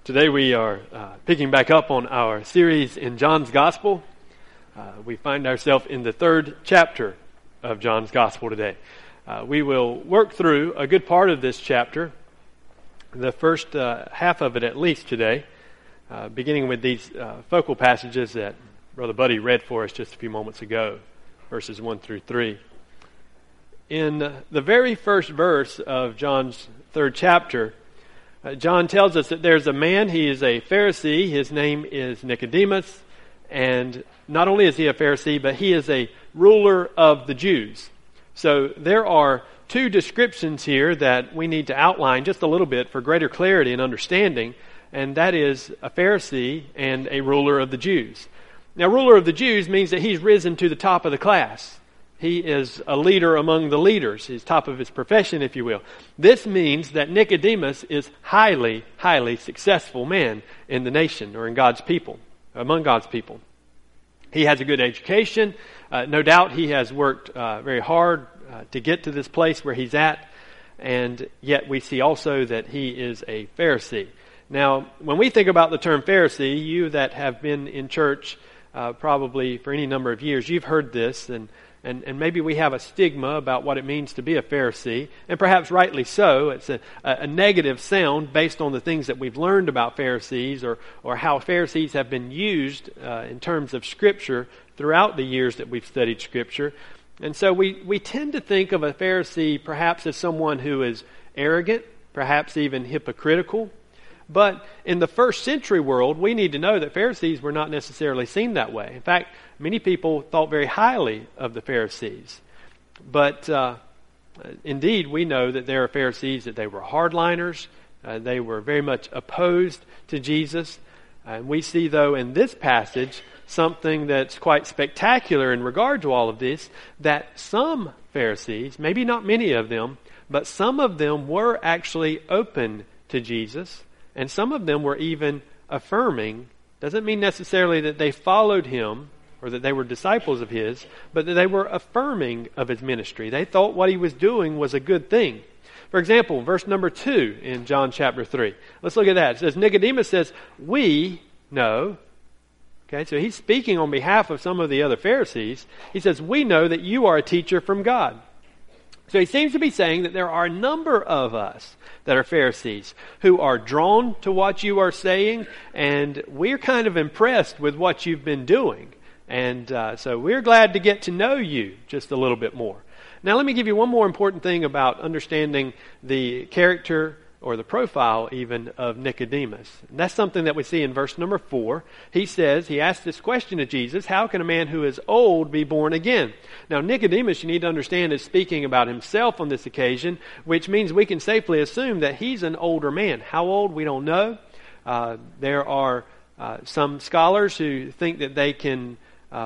Today we are picking back up on our series in John's Gospel. We find ourselves in the third chapter of John's Gospel today. We will work through a good part of this chapter, the first half of it at least today, beginning with these focal passages that Brother Buddy read for us just a few moments ago, verses 1 through 3. In the very first verse of John's third chapter, John tells us that there's a man, he is a Pharisee, his name is Nicodemus, and not only is he a Pharisee, but he is a ruler of the Jews. So there are two descriptions here that we need to outline just a little bit for greater clarity and understanding, and that is a Pharisee and a ruler of the Jews. Now, ruler of the Jews means that he's risen to the top of the class. He is a leader among the leaders. He's top of his profession, if you will. This means that Nicodemus is highly, highly successful man in the nation or in God's people, among God's people. He has a good education. No doubt he has worked very hard to get to this place where he's at. And yet we see also that he is a Pharisee. Now, when we think about the term Pharisee, you that have been in church probably for any number of years, you've heard this, and maybe we have a stigma about what it means to be a Pharisee, and perhaps rightly so. It's a negative sound based on the things that we've learned about Pharisees or how Pharisees have been used in terms of Scripture throughout the years that we've studied Scripture. And so we tend to think of a Pharisee perhaps as someone who is arrogant, perhaps even hypocritical. But in the first century world, we need to know that Pharisees were not necessarily seen that way. In fact, many people thought very highly of the Pharisees. But indeed, we know that there are Pharisees that they were hardliners. They were very much opposed to Jesus. And we see, though, in this passage, something that's quite spectacular in regard to all of this, that some Pharisees, maybe not many of them, but some of them were actually open to Jesus. And some of them were even affirming. Doesn't mean necessarily that they followed him or that they were disciples of his, but that they were affirming of his ministry. They thought what he was doing was a good thing. For example, verse number 2 in John chapter 3. Let's look at that. It says, Nicodemus says, "We know." Okay, so he's speaking on behalf of some of the other Pharisees. He says, "We know that you are a teacher from God." So he seems to be saying that there are a number of us that are Pharisees who are drawn to what you are saying, and we're kind of impressed with what you've been doing. And so we're glad to get to know you just a little bit more. Now let me give you one more important thing about understanding the character or the profile even of Nicodemus. And that's something that we see in verse number 4. He asks this question to Jesus, "How can a man who is old be born again?" Now Nicodemus, you need to understand, is speaking about himself on this occasion, which means we can safely assume that he's an older man. How old, we don't know. There are some scholars who think that they can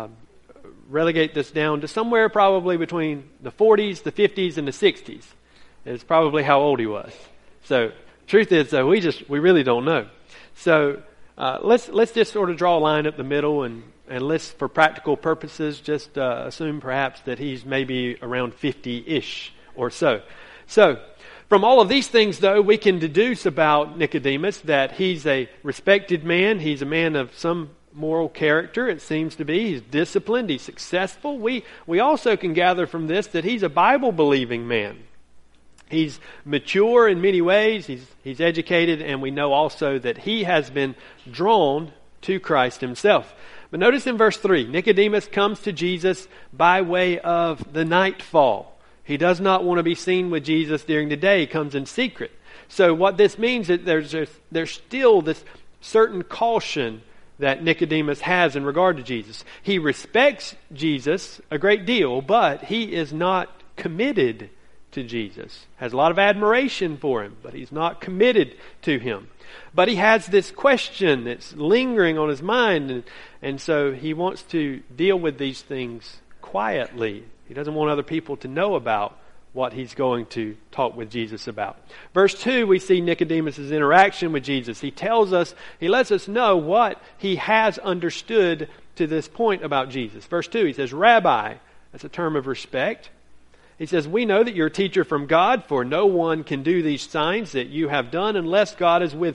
relegate this down to somewhere probably between the 40s, the 50s, and the 60s. It's probably how old he was. So, truth is, though, we really don't know. So, let's just sort of draw a line up the middle, and let's, for practical purposes, just assume perhaps that he's maybe around 50-ish or so. So, from all of these things, though, we can deduce about Nicodemus that he's a respected man. He's a man of some moral character, it seems to be. He's disciplined. He's successful. We also can gather from this that he's a Bible-believing man. He's mature in many ways. He's educated, and we know also that he has been drawn to Christ himself. But notice in verse 3, Nicodemus comes to Jesus by way of the nightfall. He does not want to be seen with Jesus during the day. He comes in secret. So what this means is there's still this certain caution that Nicodemus has in regard to Jesus. He respects Jesus a great deal, but he is not committed to Jesus. Has a lot of admiration for him, but he's not committed to him. But he has this question that's lingering on his mind, and so he wants to deal with these things quietly. He doesn't want other people to know about what he's going to talk with Jesus about. Verse 2, we see Nicodemus' interaction with Jesus. He lets us know what he has understood to this point about Jesus. Verse 2, he says, "Rabbi," that's a term of respect. He says, "We know that you're a teacher from God, for no one can do these signs that you have done unless God is with him."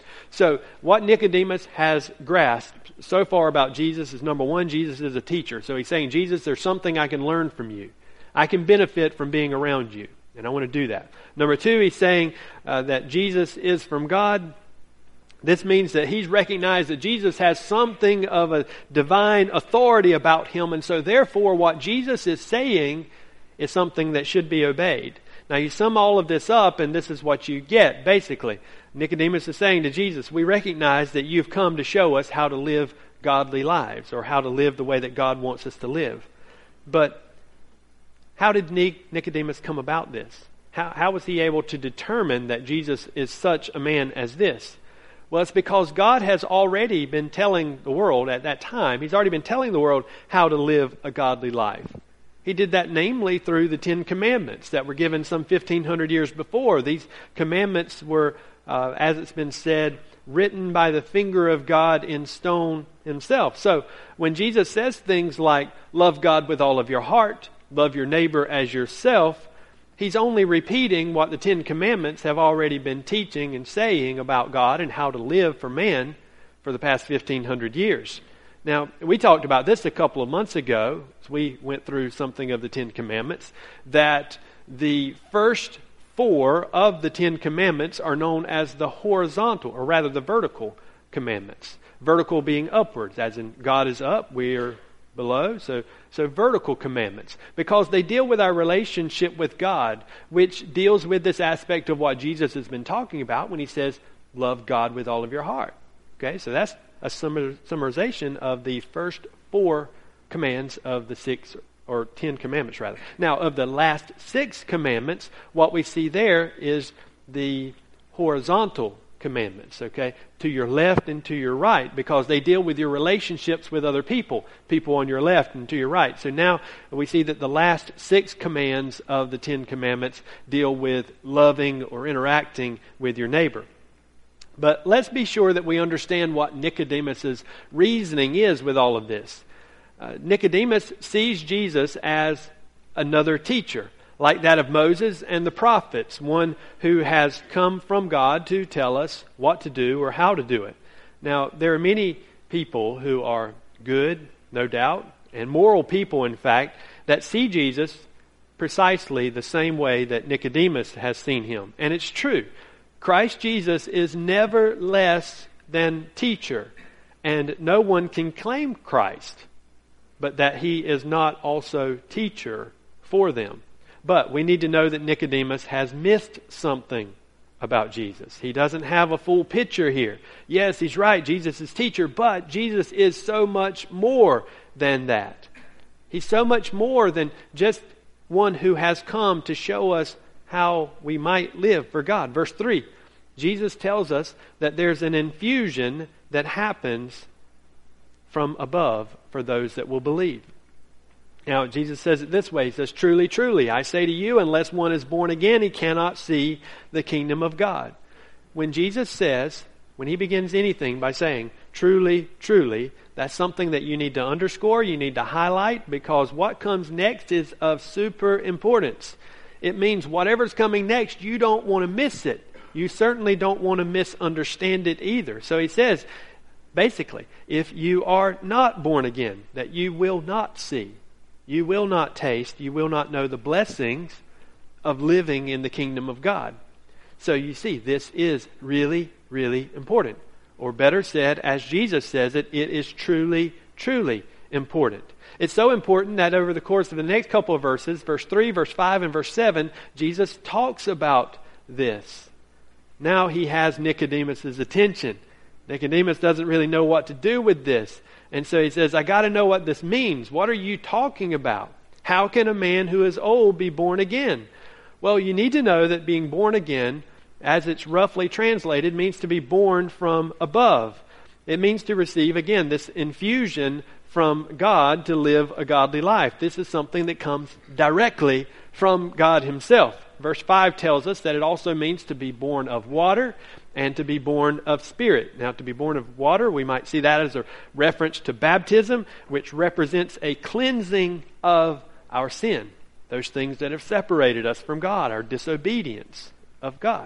So what Nicodemus has grasped so far about Jesus is, number one, Jesus is a teacher. So he's saying, Jesus, there's something I can learn from you. I can benefit from being around you, and I want to do that. Number two, he's saying that Jesus is from God. This means that he's recognized that Jesus has something of a divine authority about him, and so therefore what Jesus is saying is something that should be obeyed. Now you sum all of this up, and this is what you get, basically. Nicodemus is saying to Jesus, we recognize that you've come to show us how to live godly lives, or how to live the way that God wants us to live. But how did Nicodemus come about this? How was he able to determine that Jesus is such a man as this? Well, it's because God has already been telling the world at that time, he's already been telling the world how to live a godly life. He did that namely through the Ten Commandments that were given some 1,500 years before. These commandments were, as it's been said, written by the finger of God in stone himself. So when Jesus says things like, love God with all of your heart, love your neighbor as yourself, he's only repeating what the Ten Commandments have already been teaching and saying about God and how to live for man for the past 1,500 years. Now, we talked about this a couple of months ago, as we went through something of the Ten Commandments, that the first 4 of the Ten Commandments are known as the horizontal, or rather the vertical commandments. Vertical being upwards, as in God is up, we are below. So vertical commandments, because they deal with our relationship with God, which deals with this aspect of what Jesus has been talking about when he says, love God with all of your heart. Okay, so that's a summarization of the first 4 commands of the 6 or 10 commandments rather. Now, of the last 6 commandments, what we see there is the horizontal commandments, okay, to your left and to your right, because they deal with your relationships with other people on your left and to your right. So now we see that the last 6 commands of the 10 commandments deal with loving or interacting with your neighbor. But let's be sure that we understand what Nicodemus's reasoning is with all of this. Nicodemus sees Jesus as another teacher, like that of Moses and the prophets, one who has come from God to tell us what to do or how to do it. Now, there are many people who are good, no doubt, and moral people, in fact, that see Jesus precisely the same way that Nicodemus has seen him. And it's true. Christ Jesus is never less than teacher, and no one can claim Christ, but that he is not also teacher for them. But we need to know that Nicodemus has missed something about Jesus. He doesn't have a full picture here. Yes, he's right, Jesus is teacher, but Jesus is so much more than that. He's so much more than just one who has come to show us how we might live for God. Verse 3, Jesus tells us that there's an infusion that happens from above for those that will believe. Now, Jesus says it this way. He says, truly, truly, I say to you, unless one is born again, he cannot see the kingdom of God. When Jesus says, when he begins anything by saying, truly, truly, that's something that you need to underscore, you need to highlight, because what comes next is of super importance. It means whatever's coming next, you don't want to miss it. You certainly don't want to misunderstand it either. So he says, basically, if you are not born again, that you will not see, you will not taste, you will not know the blessings of living in the kingdom of God. So you see, this is really, really important. Or better said, as Jesus says it, it is truly, truly important. It's so important that over the course of the next couple of verses, verse 3, verse 5, and verse 7, Jesus talks about this. Now he has Nicodemus' attention. Nicodemus doesn't really know what to do with this. And so he says, I got to know what this means. What are you talking about? How can a man who is old be born again? Well, you need to know that being born again, as it's roughly translated, means to be born from above. It means to receive, again, this infusion from God to live a godly life. This is something that comes directly from God himself. Verse 5 tells us that it also means to be born of water and to be born of spirit. Now, to be born of water, we might see that as a reference to baptism, which represents a cleansing of our sin. Those things that have separated us from God, our disobedience of God.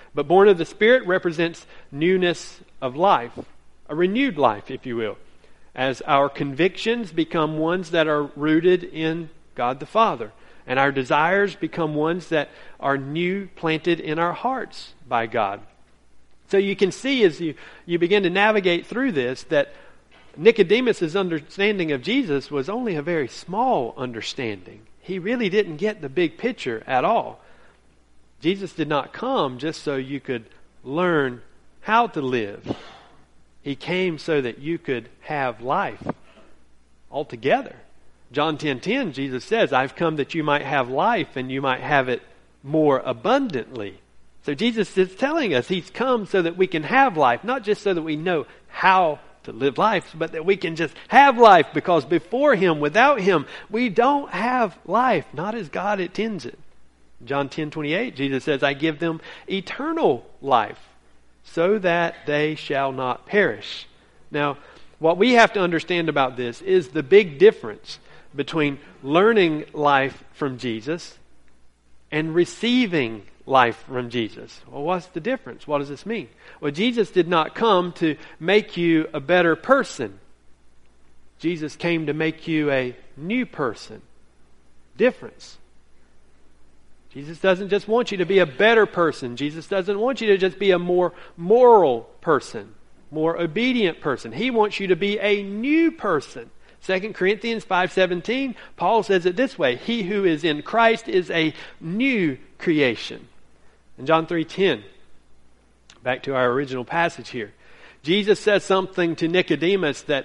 But born of the Spirit represents newness of life, a renewed life, if you will, as our convictions become ones that are rooted in God the Father, and our desires become ones that are new, planted in our hearts by God. So you can see as you begin to navigate through this that Nicodemus' understanding of Jesus was only a very small understanding. He really didn't get the big picture at all. Jesus did not come just so you could learn how to live. He came so that you could have life altogether. John 10:10, Jesus says, I've come that you might have life and you might have it more abundantly. So Jesus is telling us He's come so that we can have life, not just so that we know how to live life, but that we can just have life, because before Him, without Him, we don't have life, not as God intends it. John 10:28, Jesus says, I give them eternal life, so that they shall not perish. Now, what we have to understand about this is the big difference between learning life from Jesus and receiving life from Jesus. Well, what's the difference? What does this mean? Well, Jesus did not come to make you a better person. Jesus came to make you a new person. Difference. Jesus doesn't just want you to be a better person. Jesus doesn't want you to just be a more moral person, more obedient person. He wants you to be a new person. 2 Corinthians 5:17, Paul says it this way, he who is in Christ is a new creation. In John 3:10, back to our original passage here, Jesus says something to Nicodemus that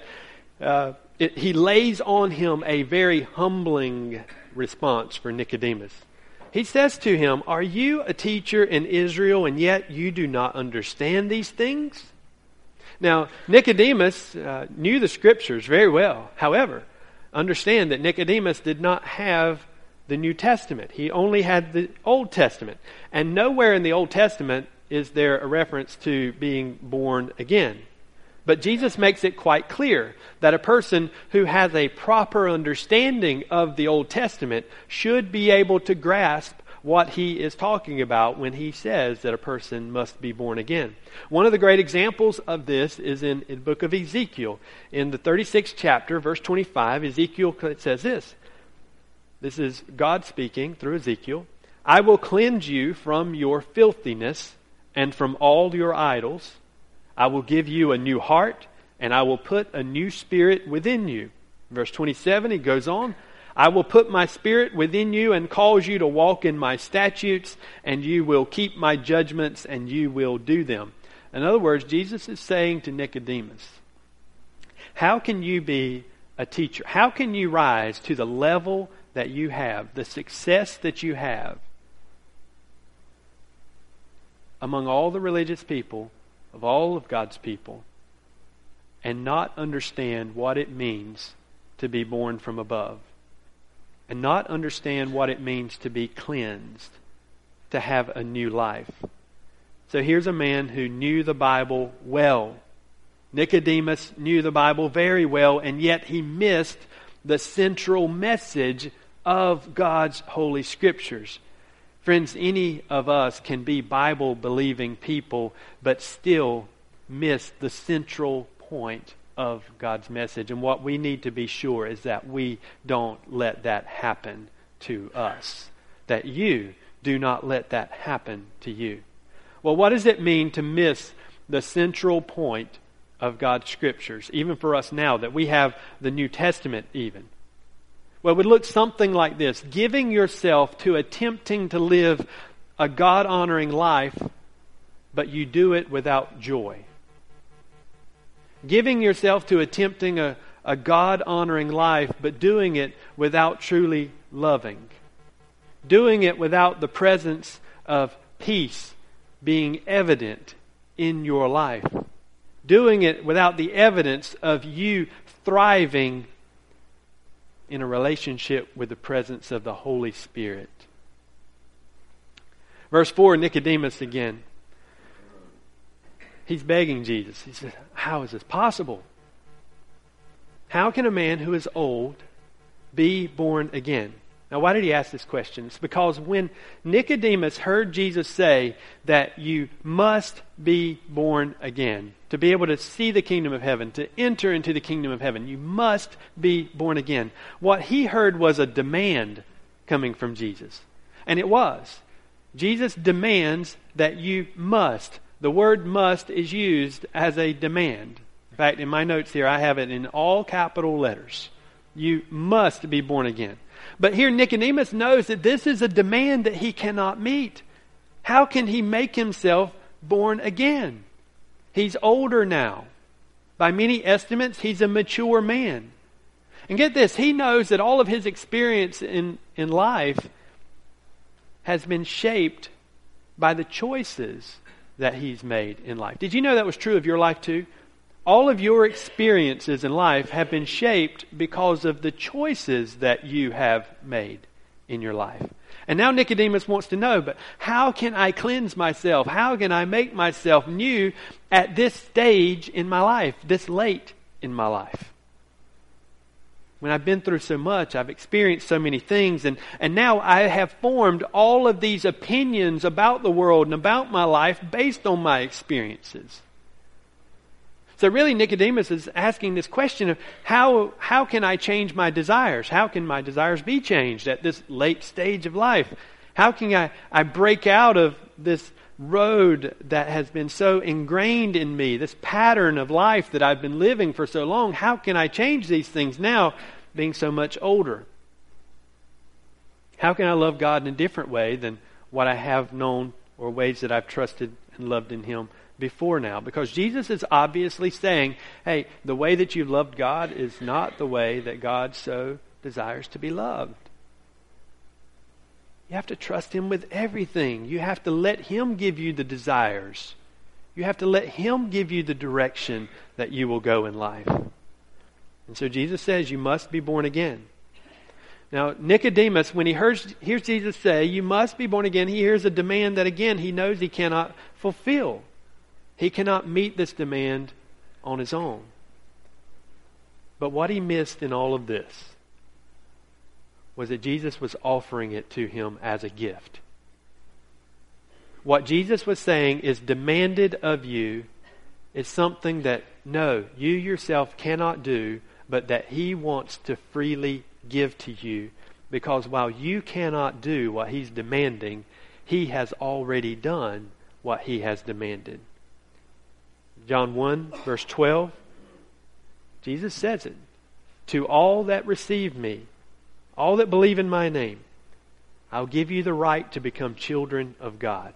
he lays on him a very humbling response for Nicodemus. He says to him, are you a teacher in Israel and yet you do not understand these things? Now, Nicodemus knew the Scriptures very well. However, understand that Nicodemus did not have the New Testament. He only had the Old Testament. And nowhere in the Old Testament is there a reference to being born again. But Jesus makes it quite clear that a person who has a proper understanding of the Old Testament should be able to grasp what he is talking about when he says that a person must be born again. One of the great examples of this is in the book of Ezekiel. In the 36th chapter, verse 25, Ezekiel says this. This is God speaking through Ezekiel. I will cleanse you from your filthiness and from all your idols. I will give you a new heart, and I will put a new spirit within you. Verse 27, he goes on, I will put my spirit within you and cause you to walk in my statutes, and you will keep my judgments, and you will do them. In other words, Jesus is saying to Nicodemus, how can you be a teacher? How can you rise to the level that you have, the success that you have among all the religious people, of all of God's people, and not understand what it means to be born from above, and not understand what it means to be cleansed, to have a new life? So here's a man who knew the Bible well. Nicodemus knew the Bible very well, and yet he missed the central message of God's Holy Scriptures. Friends, any of us can be Bible-believing people, but still miss the central point of God's message. And what we need to be sure is that we don't let that happen to us. That you do not let that happen to you. Well, what does it mean to miss the central point of God's Scriptures, even for us now that we have the New Testament even? Well, it would look something like this. Giving yourself to attempting to live a God-honoring life, but you do it without joy. Giving yourself to attempting a God-honoring life, but doing it without truly loving. Doing it without the presence of peace being evident in your life. Doing it without the evidence of you thriving in a relationship with the presence of the Holy Spirit. Verse 4, Nicodemus again. He's begging Jesus. He says, how is this possible? How can a man who is old be born again? Now, why did he ask this question? It's because when Nicodemus heard Jesus say that you must be born again, to be able to see the kingdom of heaven, to enter into the kingdom of heaven, you must be born again. What he heard was a demand coming from Jesus. And it was. Jesus demands that you must. The word must is used as a demand. In fact, in my notes here, I have it in all capital letters. You must be born again. But here Nicodemus knows that this is a demand that he cannot meet. How can he make himself born again? He's older now. By many estimates, he's a mature man. And get this, he knows that all of his experience in life has been shaped by the choices that he's made in life. Did you know that was true of your life too? All of your experiences in life have been shaped because of the choices that you have made in your life. And now Nicodemus wants to know, but how can I cleanse myself? How can I make myself new at this stage in my life, this late in my life? When I've been through so much, I've experienced so many things, and now I have formed all of these opinions about the world and about my life based on my experiences. So really Nicodemus is asking this question of how can I change my desires? How can my desires be changed at this late stage of life? How can I break out of this road that has been so ingrained in me, this pattern of life that I've been living for so long? How can I change these things now, being so much older? How can I love God in a different way than what I have known or ways that I've trusted and loved in Him before now? Because Jesus is obviously saying, hey, the way that you've loved God is not the way that God so desires to be loved. You have to trust Him with everything. You have to let Him give you the desires. You have to let Him give you the direction that you will go in life. And so Jesus says you must be born again. Now Nicodemus, when he hears Jesus say you must be born again, he hears a demand that again he knows he cannot fulfill. He cannot meet this demand on his own. But what he missed in all of this was that Jesus was offering it to him as a gift. What Jesus was saying is demanded of you is something that, no, you yourself cannot do, but that He wants to freely give to you. Because while you cannot do what He's demanding, He has already done what He has demanded. John 1, verse 12, Jesus says it. To all that receive me, all that believe in my name, I'll give you the right to become children of God.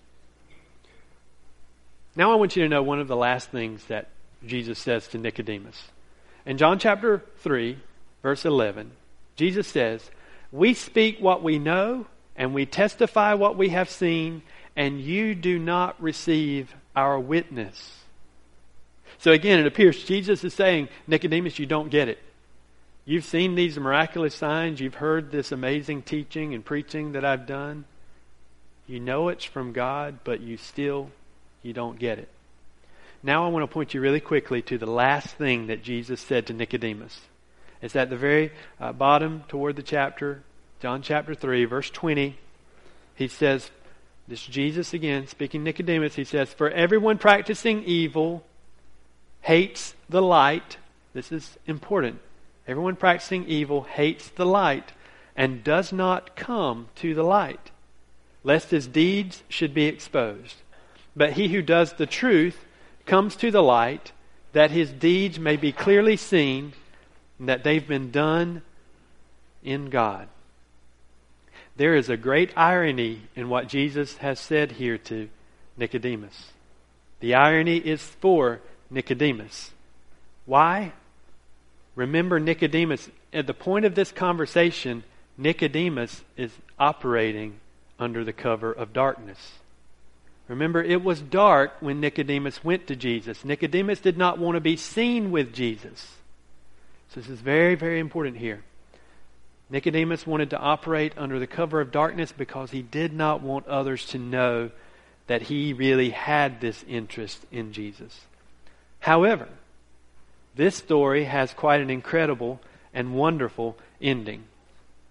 Now I want you to know one of the last things that Jesus says to Nicodemus. In John chapter 3, verse 11, Jesus says, we speak what we know and we testify what we have seen, and you do not receive our witness. So again, it appears Jesus is saying, Nicodemus, you don't get it. You've seen these miraculous signs. You've heard this amazing teaching and preaching that I've done. You know it's from God, but you don't get it. Now I want to point you really quickly to the last thing that Jesus said to Nicodemus. It's at the very bottom toward the chapter, John chapter 3, verse 20. He says, this is Jesus again, speaking to Nicodemus. He says, for everyone practicing evil hates the light. This is important. Everyone practicing evil hates the light and does not come to the light, lest his deeds should be exposed. But he who does the truth comes to the light, that his deeds may be clearly seen, and that they've been done in God. There is a great irony in what Jesus has said here to Nicodemus. The irony is for Nicodemus. Why? Remember, Nicodemus, at the point of this conversation, Nicodemus is operating under the cover of darkness. Remember, it was dark when Nicodemus went to Jesus. Nicodemus did not want to be seen with Jesus. So this is very, very important here. Nicodemus wanted to operate under the cover of darkness because he did not want others to know that he really had this interest in Jesus. However, this story has quite an incredible and wonderful ending.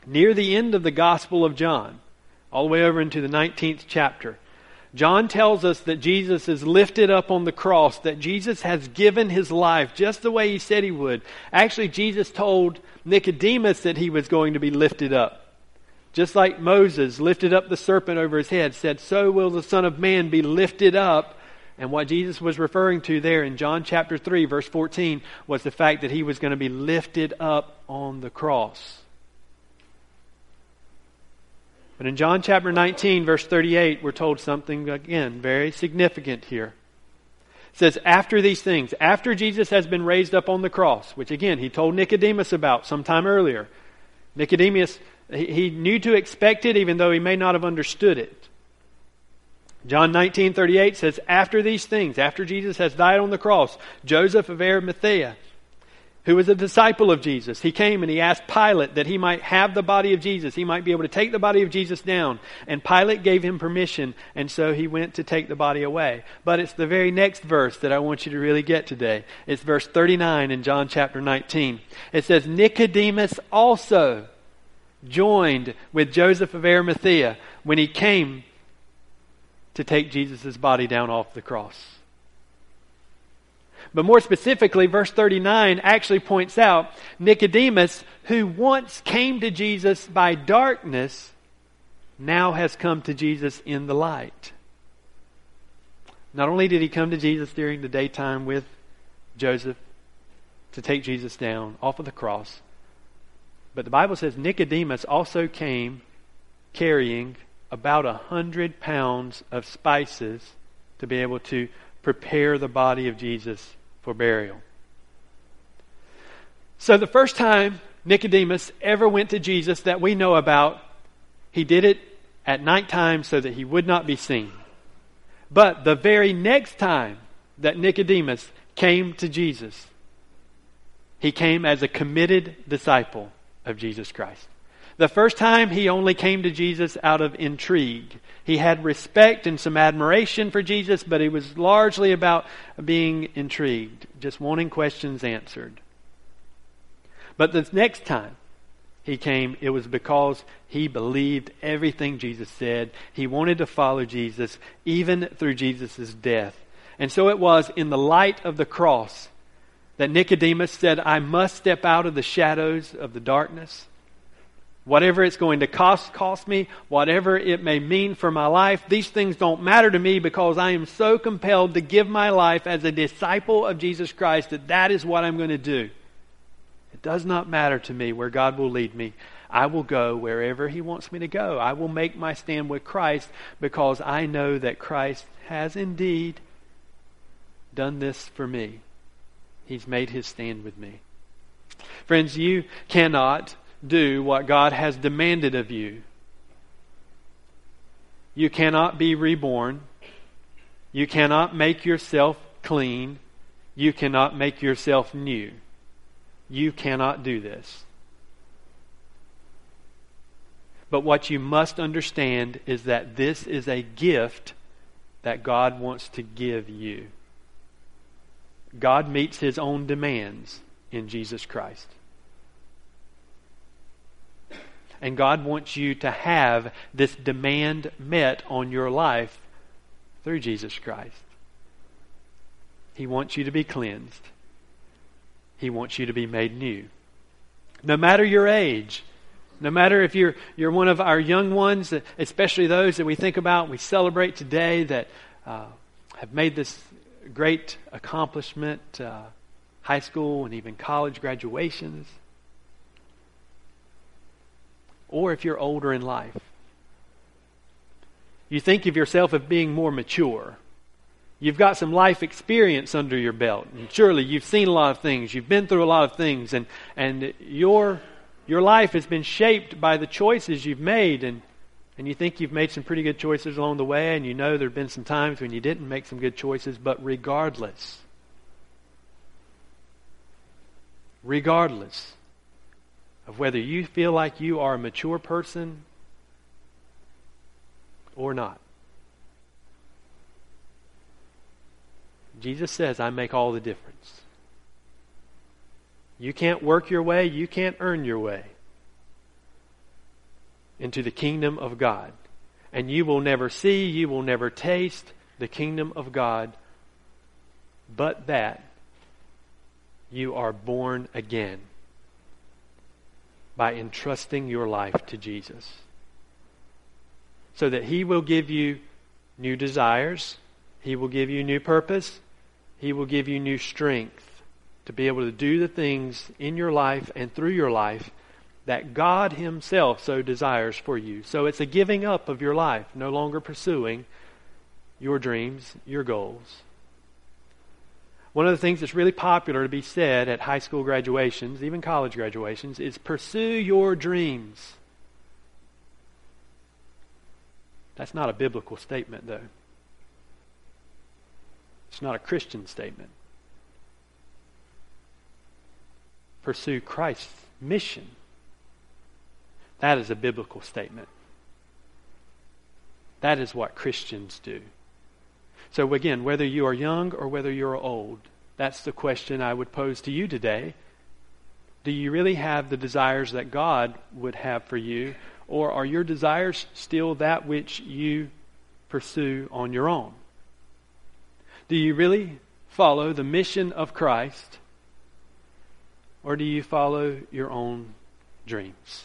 Near the end of the Gospel of John, all the way over into the 19th chapter, John tells us that Jesus is lifted up on the cross, that Jesus has given his life just the way he said he would. Actually, Jesus told Nicodemus that he was going to be lifted up. Just like Moses lifted up the serpent over his head, said, so will the Son of Man be lifted up. And what Jesus was referring to there in John chapter 3, verse 14, was the fact that he was going to be lifted up on the cross. But in John chapter 19, verse 38, we're told something, again, very significant here. It says, after these things, after Jesus has been raised up on the cross, which again, he told Nicodemus about sometime earlier. Nicodemus, he knew to expect it, even though he may not have understood it. John 19:38 says, after these things, after Jesus has died on the cross, Joseph of Arimathea, who was a disciple of Jesus, he came and he asked Pilate that he might have the body of Jesus. He might be able to take the body of Jesus down. And Pilate gave him permission, and so he went to take the body away. But it's the very next verse that I want you to really get today. It's verse 39 in John chapter 19. It says, Nicodemus also joined with Joseph of Arimathea when he came to take Jesus' body down off the cross. But more specifically, verse 39 actually points out Nicodemus, who once came to Jesus by darkness, now has come to Jesus in the light. Not only did he come to Jesus during the daytime with Joseph to take Jesus down off of the cross, but the Bible says Nicodemus also came carrying about 100 pounds of spices to be able to prepare the body of Jesus for burial. So the first time Nicodemus ever went to Jesus that we know about, he did it at nighttime so that he would not be seen. But the very next time that Nicodemus came to Jesus, he came as a committed disciple of Jesus Christ. The first time he only came to Jesus out of intrigue. He had respect and some admiration for Jesus, but it was largely about being intrigued, just wanting questions answered. But the next time he came, it was because he believed everything Jesus said. He wanted to follow Jesus, even through Jesus' death. And so it was in the light of the cross that Nicodemus said, I must step out of the shadows of the darkness. Whatever it's going to cost me, whatever it may mean for my life, these things don't matter to me because I am so compelled to give my life as a disciple of Jesus Christ that is what I'm going to do. It does not matter to me where God will lead me. I will go wherever He wants me to go. I will make my stand with Christ because I know that Christ has indeed done this for me. He's made His stand with me. Friends, you cannot do what God has demanded of you. You cannot be reborn. You cannot make yourself clean. You cannot make yourself new. You cannot do this. But what you must understand is that this is a gift that God wants to give you. God meets His own demands in Jesus Christ. And God wants you to have this demand met on your life through Jesus Christ. He wants you to be cleansed. He wants you to be made new. No matter your age, no matter if you're one of our young ones, especially those that we think about, we celebrate today that have made this great accomplishment, high school and even college graduations. Or if you're older in life, you think of yourself as being more mature. You've got some life experience under your belt. And surely you've seen a lot of things. You've been through a lot of things. And your life has been shaped by the choices you've made. And you think you've made some pretty good choices along the way. And you know there have been some times when you didn't make some good choices. But regardless of whether you feel like you are a mature person or not, Jesus says, I make all the difference. You can't work your way. You can't earn your way. into the kingdom of God. And you will never see, you will never taste the kingdom of God, but that you are born again by entrusting your life to Jesus. So that He will give you new desires, He will give you new purpose, He will give you new strength to be able to do the things in your life and through your life that God Himself so desires for you. So it's a giving up of your life, no longer pursuing your dreams, your goals. One of the things that's really popular to be said at high school graduations, even college graduations, is pursue your dreams. That's not a biblical statement, though. It's not a Christian statement. Pursue Christ's mission. That is a biblical statement. That is what Christians do. So again, whether you are young or whether you're old, that's the question I would pose to you today. Do you really have the desires that God would have for you? Or are your desires still that which you pursue on your own? Do you really follow the mission of Christ? Or do you follow your own dreams?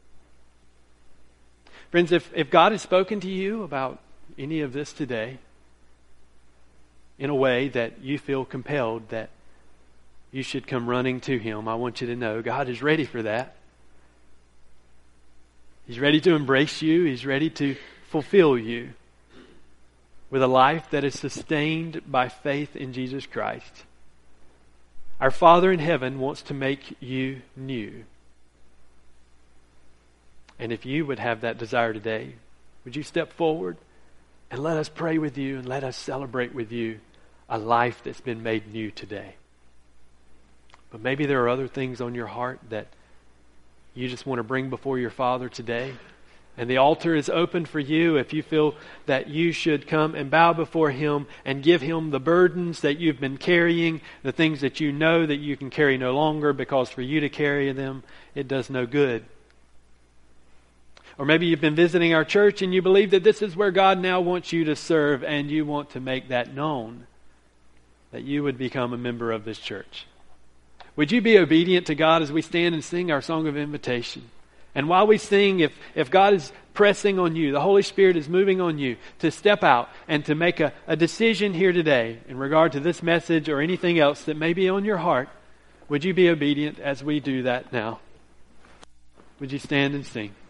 Friends, if God has spoken to you about any of this today, in a way that you feel compelled that you should come running to Him, I want you to know God is ready for that. He's ready to embrace you. He's ready to fulfill you with a life that is sustained by faith in Jesus Christ. Our Father in heaven wants to make you new. And if you would have that desire today, would you step forward and let us pray with you and let us celebrate with you a life that's been made new today. But maybe there are other things on your heart that you just want to bring before your Father today. And the altar is open for you if you feel that you should come and bow before Him and give Him the burdens that you've been carrying, the things that you know that you can carry no longer, because for you to carry them, it does no good. Or maybe you've been visiting our church and you believe that this is where God now wants you to serve, and you want to make that known, that you would become a member of this church. Would you be obedient to God as we stand and sing our song of invitation? And while we sing, if God is pressing on you, the Holy Spirit is moving on you to step out and to make a decision here today in regard to this message or anything else that may be on your heart, would you be obedient as we do that now? Would you stand and sing?